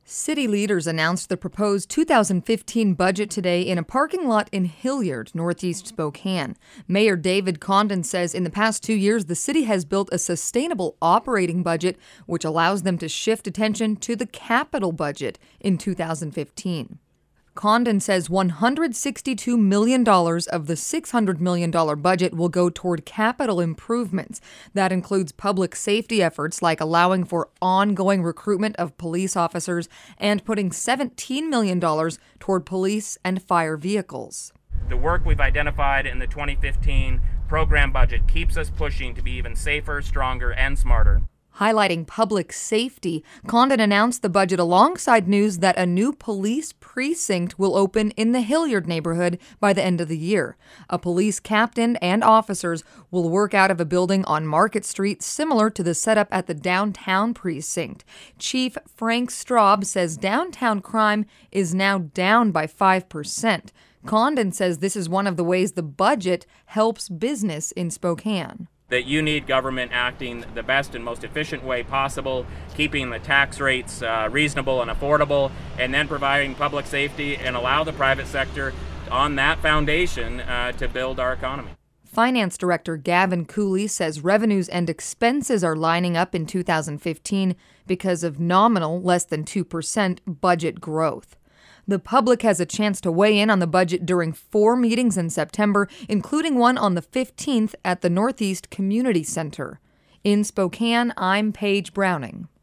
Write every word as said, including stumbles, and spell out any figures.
City leaders announced the proposed two thousand fifteen budget today in a parking lot in Hilliard, northeast Spokane. Mayor David Condon says in the past two years, the city has built a sustainable operating budget, which allows them to shift attention to the capital budget in two thousand fifteen. Condon says one hundred sixty-two million dollars of the six hundred million dollars budget will go toward capital improvements. That includes public safety efforts like allowing for ongoing recruitment of police officers and putting seventeen million dollars toward police and fire vehicles. The work we've identified in the twenty fifteen program budget keeps us pushing to be even safer, stronger, and smarter. Highlighting public safety, Condon announced the budget alongside news that a new police precinct will open in the Hilliard neighborhood by the end of the year. A police captain and officers will work out of a building on Market Street similar to the setup at the downtown precinct. Chief Frank Straub says downtown crime is now down by five percent. Condon says this is one of the ways the budget helps business in Spokane. That you need government acting the best and most efficient way possible, keeping the tax rates uh, reasonable and affordable, and then providing public safety and allow the private sector on that foundation uh, to build our economy. Finance Director Gavin Cooley says revenues and expenses are lining up in two thousand fifteen because of nominal, less than two percent budget growth. The public has a chance to weigh in on the budget during four meetings in September, including one on the fifteenth at the Northeast Community Center. In Spokane, I'm Paige Browning.